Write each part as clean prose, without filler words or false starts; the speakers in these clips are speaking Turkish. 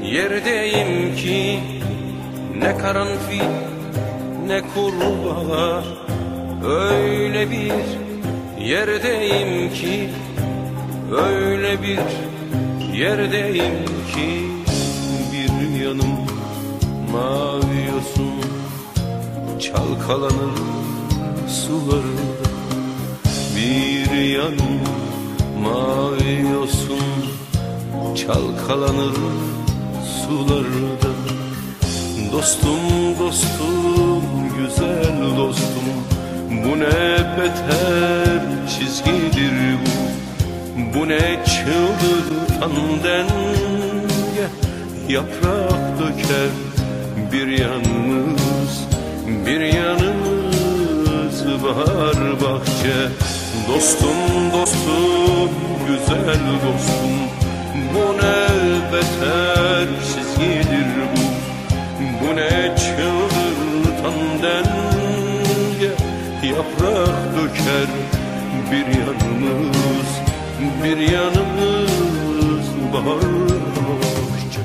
yerdeyim ki ne karanfil ne kurbağa. Öyle bir yerdeyim ki, öyle bir yerdeyim ki, bir yanım mavi yosun çalkalanır sularında. Bir yanım mavi yosun çalkalanır sularda. Dostum, dostum, güzel dostum, bu ne beter çizgidir bu. Bu ne çıldırtan denge, yaprak döker bir yanımız, bir yanımız bahar bahçe. Dostum, dostum, güzel dostum, bu ne beter çizgidir bu. Bu ne çıldırtan denge, yaprak döker bir yanımız, bir yanımız bahar bahçe.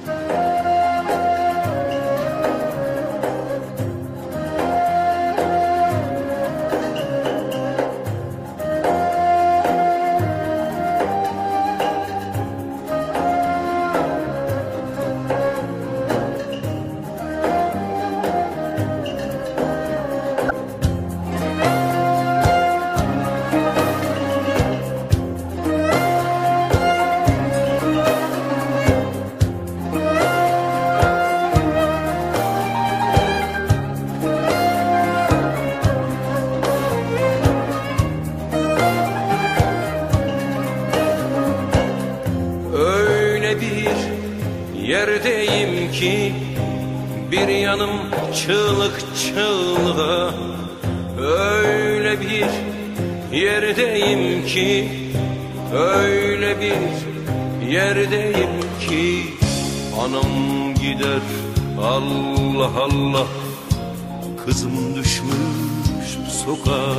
Yerdeyim ki bir yanım çığlık çığlığa. Öyle bir yerdeyim ki, öyle bir yerdeyim ki, anam gider Allah Allah, kızım düşmüş sokağa.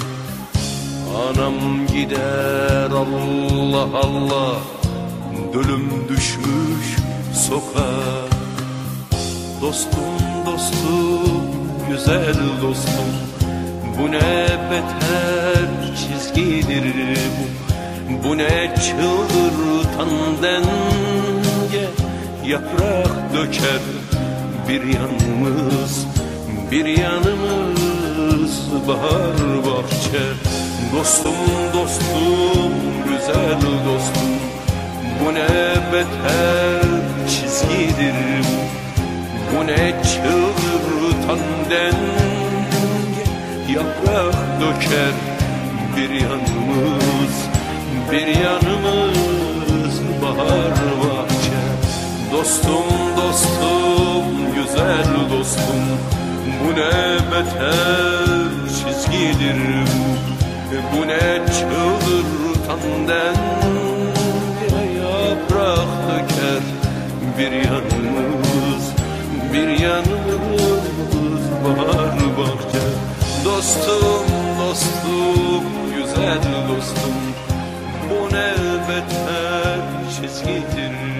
Anam gider Allah Allah, dölüm düşmüş sokağa. Dostum, dostum, güzel dostum, bu ne beter çizgidir bu. Bu ne çıldırtan denge, yaprak döker bir yanımız, bir yanımız bahar bahçe. Dostum, dostum, güzel dostum, bu ne beter çizgidir bu. Bu ne çıldırtan denge, yaprak döker bir yanımız, bir yanımız bahar bahçe. Dostum, dostum, güzel dostum, bu ne beter çizgidir bu. Bu ne çıldırtan denge, yaprak döker bir yanımız, bir yanımız bahar bahçe. Dostum, dostum, güzel dostum, bu ne beter çizgidir